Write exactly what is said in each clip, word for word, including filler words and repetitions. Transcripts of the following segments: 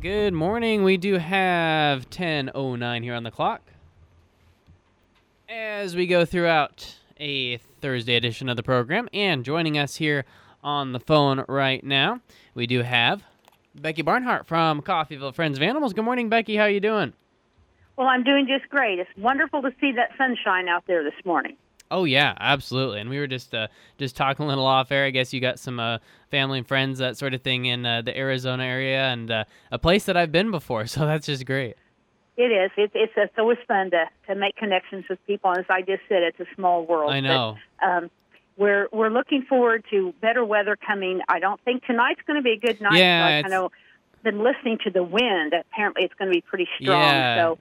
Good morning. We do have ten oh nine here on the clock. As we go throughout a Thursday edition of the program, and joining us here on the phone right now, we do have Becky Barnhart from Coffeyville Friends of Animals. Good morning, Becky. How are you doing? Well, I'm doing just great. It's wonderful to see that sunshine out there this morning. Oh, yeah, absolutely. And we were just uh, just talking a little off air. I guess you got some uh, family and friends, that sort of thing, in uh, the Arizona area, and uh, a place that I've been before, so that's just great. It is. It's, it's, it's always fun to, to make connections with people. And as I just said, it's a small world. I know. But, um, we're we're looking forward to better weather coming. I don't think tonight's going to be a good night. Yeah, I know. Been listening to the wind. Apparently, it's going to be pretty strong. Yeah. So,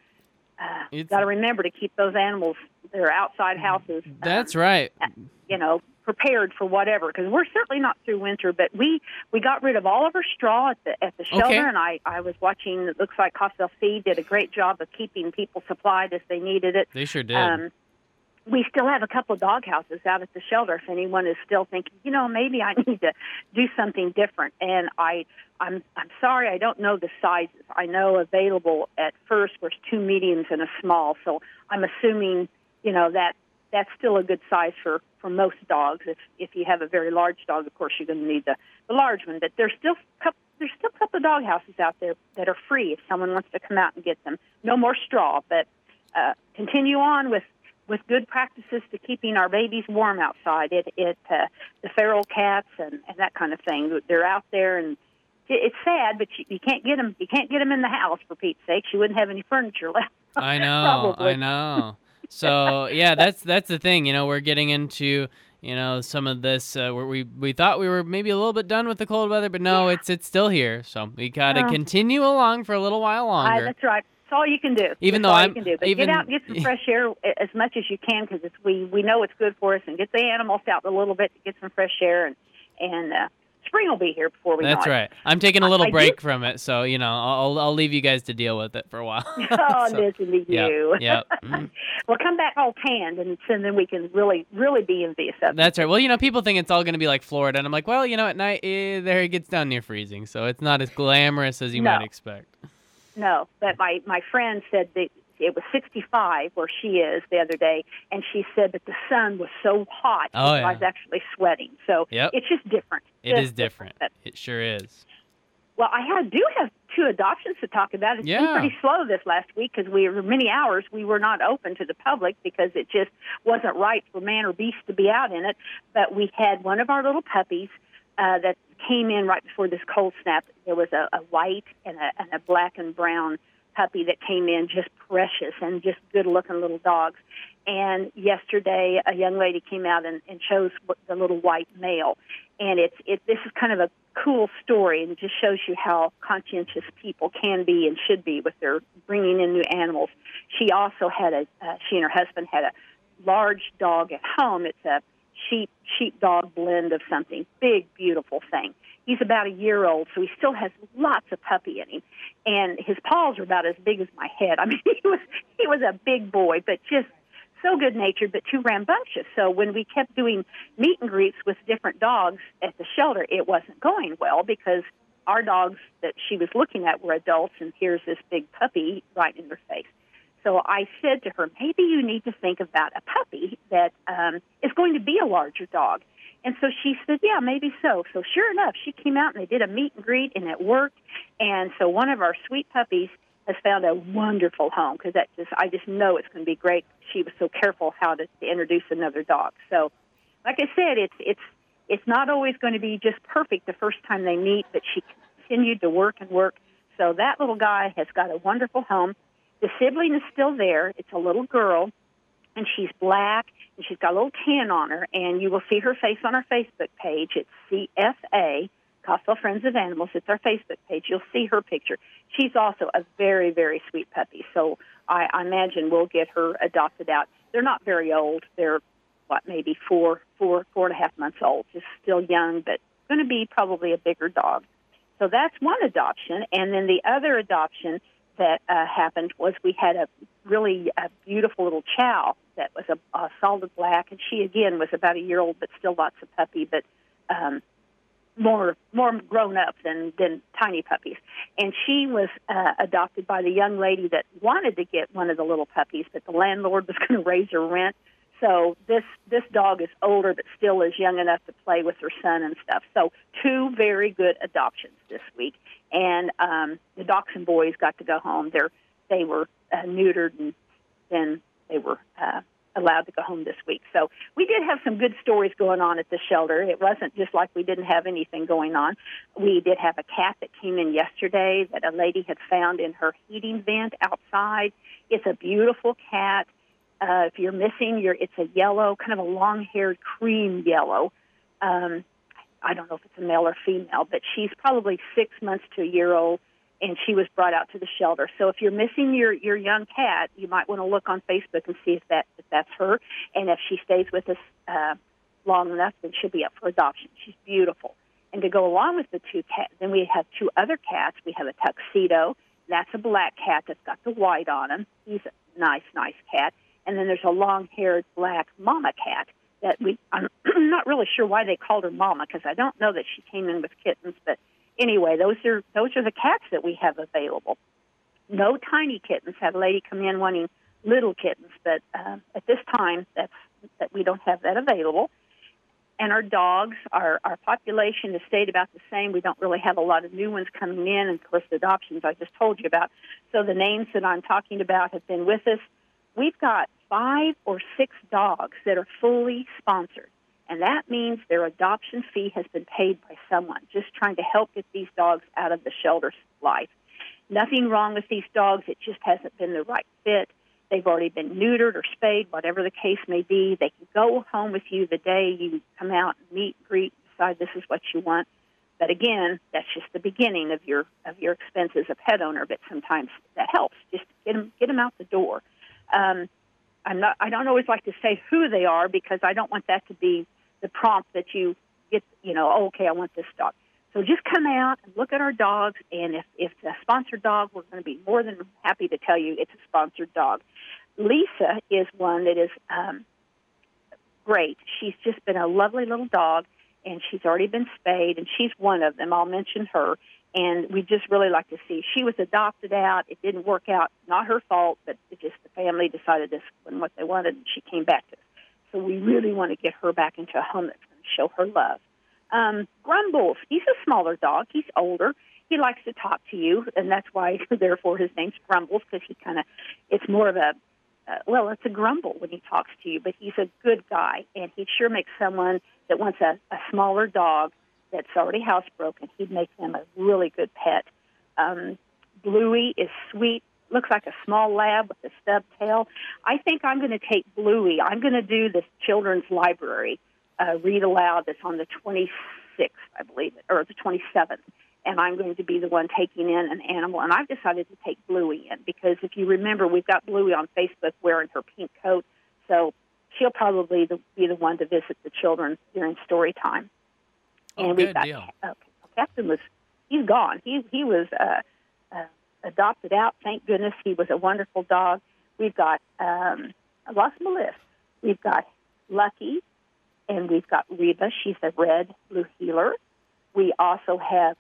uh, got to remember to keep those animals, their outside houses. That's um, right. You know, prepared for whatever, because we're certainly not through winter. But we we got rid of all of our straw at the at the shelter, Okay. and I I was watching. It looks like Coffeyville Feed did a great job of keeping people supplied as they needed it. They sure did. Um, we still have a couple of dog houses out at the shelter if anyone is still thinking, you know, maybe I need to do something different. And I, I'm I'm sorry, I don't know the sizes. I know available at first was two mediums and a small, so I'm assuming, you know, that that's still a good size for, for most dogs. If if you have a very large dog, of course, you're going to need the, the large one. But there's still couple, there's still a couple of dog houses out there that are free if someone wants to come out and get them. No more straw, but uh, continue on with with good practices to keeping our babies warm outside. It, it uh, the feral cats and, and that kind of thing. They're out there, and it, it's sad, but you, you can't get them. You can't get them in the house, for Pete's sake. You wouldn't have any furniture left. I know. Probably. I know. So yeah, that's that's the thing. You know, we're getting into you know some of this uh, where we we thought we were maybe a little bit done with the cold weather, but no, Yeah. it's it's still here. So we got to No. continue along for a little while Uh, longer. that's right. That's all you can do. Even that's though all I'm- you can do. But even- get out and get some fresh air as much as you can, because we we know it's good for us, and get the animals out a little bit to get some fresh air, and and uh, spring will be here before we That's know it. right. I'm taking a little I- I break do- from it, so you know I'll I'll leave you guys to deal with it for a while. Oh, So, listen to yeah, you. yeah. Mm. Well, come back all tanned, and, and then we can really, really be envious of it. That's right. Well, you know, people think it's all going to be like Florida, and I'm like, well, you know, at night eh, there it gets down near freezing, so it's not as glamorous as you No. might expect. No, but my, my friend said that it was sixty-five where she is the other day, and she said that the sun was so hot Oh, that yeah. I was actually sweating. So Yep. it's just different. It Just is different. But, It sure is. well, I have, do have two adoptions to talk about. It's Yeah. been pretty slow this last week because we were many hours we were not open to the public because it just wasn't right for man or beast to be out in it. But we had one of our little puppies uh, that came in right before this cold snap. There was a, a white and a, and a black and brown puppy that came in, just precious and just good-looking little dogs. And yesterday, a young lady came out and, and chose the little white male. And it's it. This is kind of a cool story, and it just shows you how conscientious people can be and should be with their bringing in new animals. She also had a. Uh, she and her husband had a large dog at home. It's a sheep sheepdog blend of something. Big, beautiful thing. He's about a year old, so he still has lots of puppy in him. And his paws are about as big as my head. I mean, he was he was a big boy, but just so good-natured, but too rambunctious. So when we kept doing meet and greets with different dogs at the shelter, it wasn't going well because our dogs that she was looking at were adults, and here's this big puppy right in her face. So I said to her, maybe you need to think about a puppy that um, is going to be a larger dog. And so she said, yeah, maybe so. So sure enough, she came out and they did a meet and greet, and it worked. And so one of our sweet puppies has found a wonderful home because that just I just know it's going to be great. She was so careful how to, to introduce another dog. So, like I said, it's it's it's not always going to be just perfect the first time they meet, but she continued to work and work. So that little guy has got a wonderful home. The sibling is still there. It's a little girl, and she's black, and she's got a little tan on her, and you will see her face on our Facebook page. It's C F A, Coffeyville Friends of Animals. It's our Facebook page. You'll see her picture. She's also a very, very sweet puppy, so I, I imagine we'll get her adopted out. They're not very old. They're, what, maybe four, four, four and a half months old, just still young, but going to be probably a bigger dog. So that's one adoption, and then the other adoption that uh, happened was we had a really a beautiful little chow that was a, a solid black, and she, again, was about a year old, but still lots of puppy. But um, more more grown up than than tiny puppies. And she was uh, adopted by the young lady that wanted to get one of the little puppies, but the landlord was going to raise her rent. So this this dog is older, but still is young enough to play with her son and stuff. So two very good adoptions this week, and um, the Dachshund boys got to go home. They're they were uh, neutered, and then they were uh, allowed to go home this week. So we did have some good stories going on at the shelter. It wasn't just like we didn't have anything going on. We did have a cat that came in yesterday that a lady had found in her heating vent outside. It's a beautiful cat. Uh, if you're missing, your it's a yellow, kind of a long-haired cream yellow. Um, I don't know if it's a male or female, but she's probably six months to a year old, and she was brought out to the shelter. So if you're missing your, your young cat, you might want to look on Facebook and see if that if that's her. And if she stays with us uh, long enough, then she'll be up for adoption. She's beautiful. And to go along with the two cats, then we have two other cats. We have a tuxedo. That's a black cat that's got the white on him. He's a nice, nice cat. And then there's a long-haired black mama cat that we, I'm not really sure why they called her mama, because I don't know that she came in with kittens. But anyway, those are those are the cats that we have available. No tiny kittens. Had a lady come in wanting little kittens, but uh, at this time, that's, that we don't have that available. And our dogs, our, our population has stayed about the same. We don't really have a lot of new ones coming in, and of course the adoptions I just told you about. So the names that I'm talking about have been with us. We've got five or six dogs that are fully sponsored, and that means their adoption fee has been paid by someone, just trying to help get these dogs out of the shelter life. Nothing wrong with these dogs. It just hasn't been the right fit. They've already been neutered or spayed, whatever the case may be. They can go home with you the day you come out and meet, greet, decide this is what you want. But again, that's just the beginning of your of your expense as a pet owner, but sometimes that helps. Just get them, get them out the door. Um, I'm not, I don't always like to say who they are, because I don't want that to be the prompt that you get, you know, oh, okay, I want this dog. So just come out and look at our dogs, and if, if it's a sponsored dog, we're going to be more than happy to tell you it's a sponsored dog. Lisa is one that is um, great. She's just been a lovely little dog, and she's already been spayed, and she's one of them. I'll mention her. And we just really like to see. She was adopted out. It didn't work out. Not her fault, but it just the family decided this wasn't what they wanted, and she came back to us. So we really want to get her back into a home that's going to show her love. Um, Grumbles, he's a smaller dog. He's older. He likes to talk to you, and that's why, therefore, his name's Grumbles, because he kind of, it's more of a, uh, well, it's a grumble when he talks to you, but he's a good guy, and he sure makes someone that wants a, a smaller dog that's already housebroken. He'd make them a really good pet. Um, Bluey is sweet, looks like a small lab with a stub tail. I think I'm going to take Bluey. I'm going to do this children's library uh, read aloud that's on the twenty-sixth, I believe, or the twenty-seventh, and I'm going to be the one taking in an animal. And I've decided to take Bluey in because, if you remember, we've got Bluey on Facebook wearing her pink coat, so she'll probably be the one to visit the children during story time. Oh, and good we've got, deal. Uh, Captain was, he's gone. He he was uh, uh, adopted out. Thank goodness. He was a wonderful dog. We've got, um, I lost my list. We've got Lucky, and we've got Reba. She's a red blue heeler. We also have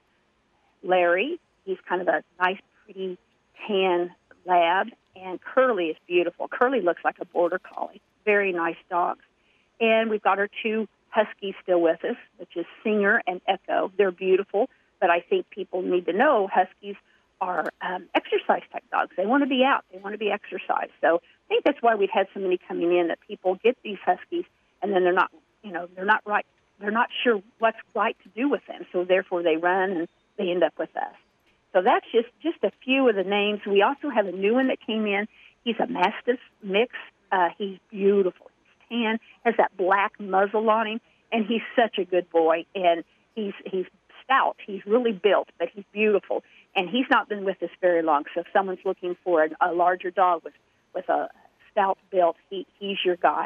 Larry. He's kind of a nice, pretty tan lab. And Curly is beautiful. Curly looks like a border collie. Very nice dogs. And we've got our two Huskies still with us, which is Singer and Echo. They're beautiful, but I think people need to know Huskies are um, exercise-type dogs. They want to be out. They want to be exercised. So I think that's why we've had so many coming in, that people get these Huskies, and then they're not, you know, they're not right. They're not sure what's right to do with them, so therefore they run and they end up with us. So that's just, just a few of the names. We also have a new one that came in. He's a Mastiff mix. Uh, he's beautiful. Tan, has that black muzzle on him, and he's such a good boy. And he's he's stout. He's really built, but he's beautiful. And he's not been with us very long. So if someone's looking for a, a larger dog with with a stout build, he he's your guy.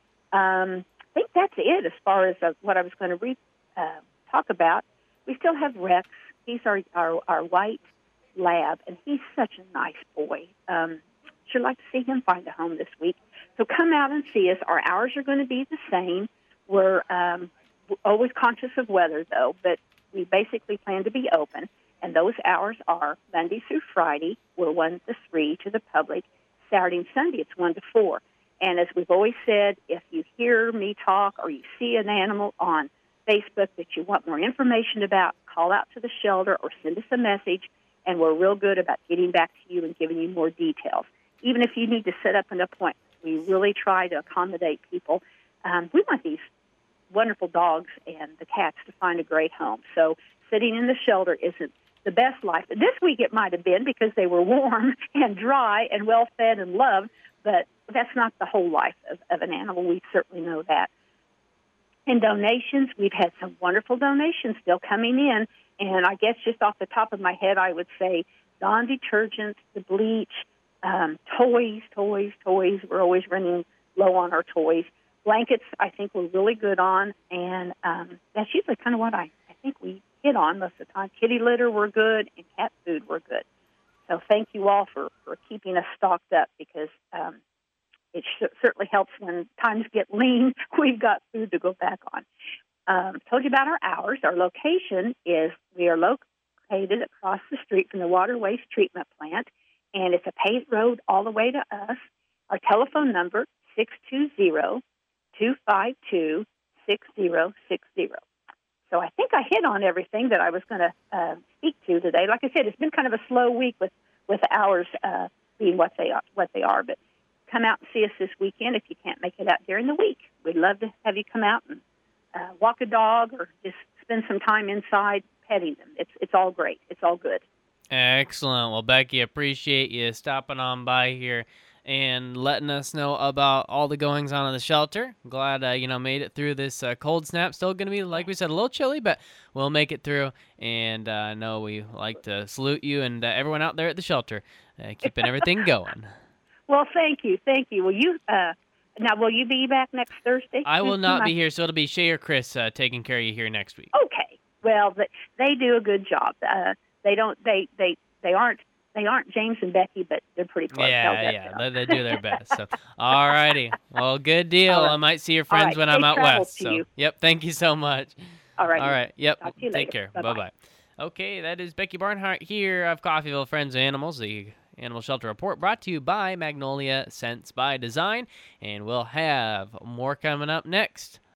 Um, I think that's it as far as uh, what I was going to re- uh, talk about. We still have Rex. He's our, our our white lab, and he's such a nice boy. Um, sure like to see him find a home this week. So come out and see us. Our hours are going to be the same. We're um, always conscious of weather, though, but we basically plan to be open, and those hours are Monday through Friday, we're one to three to the public. Saturday and Sunday, it's one to four. And as we've always said, if you hear me talk or you see an animal on Facebook that you want more information about, call out to the shelter or send us a message, and we're real good about getting back to you and giving you more details. Even if you need to set up an appointment, we really try to accommodate people. Um, we want these wonderful dogs and the cats to find a great home. So sitting in the shelter isn't the best life. This week it might have been because they were warm and dry and well-fed and loved, but that's not the whole life of, of an animal. We certainly know that. And donations, we've had some wonderful donations still coming in. And I guess just off the top of my head, I would say Dawn detergents, the bleach, um, toys, toys, toys. We're always running low on our toys. Blankets, I think we're really good on. And um, that's usually kind of what I, I think we hit on most of the time. Kitty litter, we're good, and cat food, we're good. So thank you all for, for keeping us stocked up, because um, it sh- certainly helps when times get lean. We've got food to go back on. Um, told you about our hours. Our location is, we are located across the street from the water waste treatment plant, and it's a paved road all the way to us. Our telephone number, six two zero, two five two, six zero six zero. So I think I hit on everything that I was going to uh, speak to today. Like I said, it's been kind of a slow week with, with the hours uh, being what they are, what they are. But come out and see us this weekend if you can't make it out during the week. We'd love to have you come out and uh, walk a dog or just spend some time inside petting them. It's it's all great. It's all good. Excellent. Well, Becky, appreciate you stopping on by here and letting us know about all the goings on in the shelter. Glad uh, you know made it through this uh, cold snap. Still going to be, like we said, a little chilly, but we'll make it through. And uh, I know we like to salute you and uh, everyone out there at the shelter, uh, keeping everything going. Well, thank you, thank you. Will you uh, now? Will you be back next Thursday? I will not be here, so it'll be Shay or Chris uh, taking care of you here next week. Okay. Well, they, they do a good job. Uh, they don't. They they they aren't. They aren't James and Becky, but they're pretty close. Yeah, yeah, they, they do their best. So, all righty. Well, good deal. Right. I might see your friends right. when Safe I'm out west. So, you. Yep. Thank you so much. All right. All right. Yep. Talk to you Take later. care. Bye bye. Okay, that is Becky Barnhart here of Coffeyville Friends of Animals, the Animal Shelter Report, brought to you by Magnolia Scents by Design, and we'll have more coming up next.